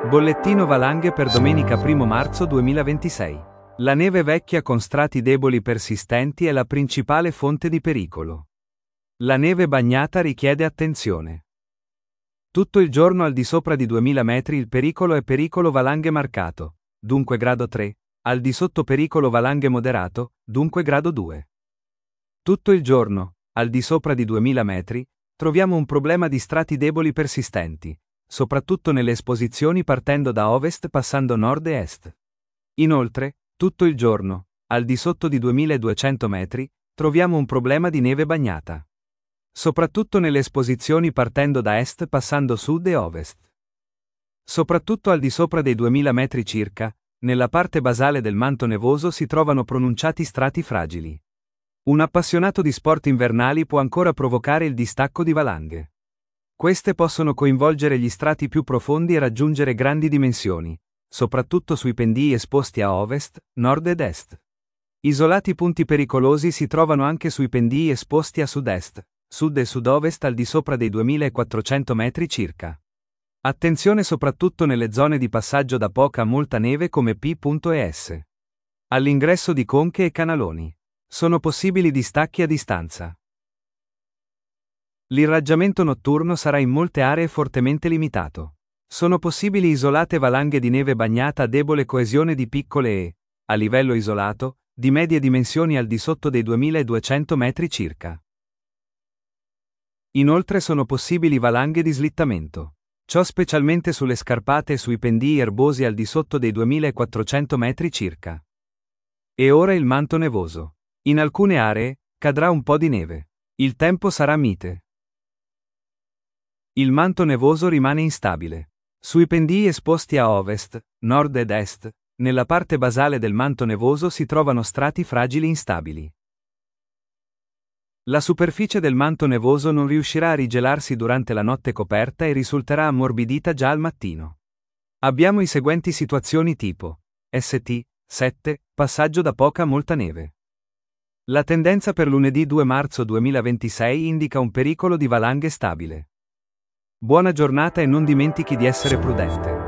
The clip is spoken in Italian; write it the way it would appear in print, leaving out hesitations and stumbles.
Bollettino valanghe per domenica 1 marzo 2026. La neve vecchia con strati deboli persistenti è la principale fonte di pericolo. La neve bagnata richiede attenzione. Tutto il giorno al di sopra di 2000 metri il pericolo è pericolo valanghe marcato, dunque grado 3, al di sotto pericolo valanghe moderato, dunque grado 2. Tutto il giorno, al di sopra di 2000 metri, troviamo un problema di strati deboli persistenti, soprattutto nelle esposizioni partendo da ovest passando nord e est. Inoltre, tutto il giorno, al di sotto di 2200 metri, troviamo un problema di neve bagnata. Soprattutto nelle esposizioni partendo da est passando sud e ovest. Soprattutto al di sopra dei 2000 metri circa, nella parte basale del manto nevoso si trovano pronunciati strati fragili. Un appassionato di sport invernali può ancora provocare il distacco di valanghe. Queste possono coinvolgere gli strati più profondi e raggiungere grandi dimensioni, soprattutto sui pendii esposti a ovest, nord ed est. Isolati punti pericolosi si trovano anche sui pendii esposti a sud-est, sud e sud-ovest al di sopra dei 2400 metri circa. Attenzione soprattutto nelle zone di passaggio da poca a molta neve come P. e S. All'ingresso di conche e canaloni. Sono possibili distacchi a distanza. L'irraggiamento notturno sarà in molte aree fortemente limitato. Sono possibili isolate valanghe di neve bagnata a debole coesione di piccole e, a livello isolato, di medie dimensioni al di sotto dei 2200 metri circa. Inoltre sono possibili valanghe di slittamento. Ciò specialmente sulle scarpate e sui pendii erbosi al di sotto dei 2400 metri circa. E ora il manto nevoso. In alcune aree, cadrà un po' di neve. Il tempo sarà mite. Il manto nevoso rimane instabile. Sui pendii esposti a ovest, nord ed est, nella parte basale del manto nevoso si trovano strati fragili instabili. La superficie del manto nevoso non riuscirà a rigelarsi durante la notte coperta e risulterà ammorbidita già al mattino. Abbiamo i seguenti situazioni tipo ST 7, passaggio da poca a molta neve. La tendenza per lunedì 2 marzo 2026 indica un pericolo di valanghe stabile. Buona giornata e non dimentichi di essere prudente.